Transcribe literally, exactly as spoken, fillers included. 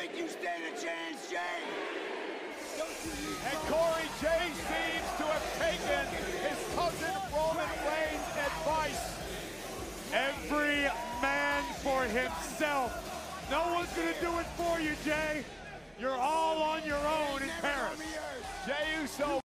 think you stand a chance, Jay? And Corey, Jay seems to have taken his cousin Roman Reigns' advice. Every man for himself. No one's gonna do it for you, Jay. You're all on your own in Paris. Jey Uso.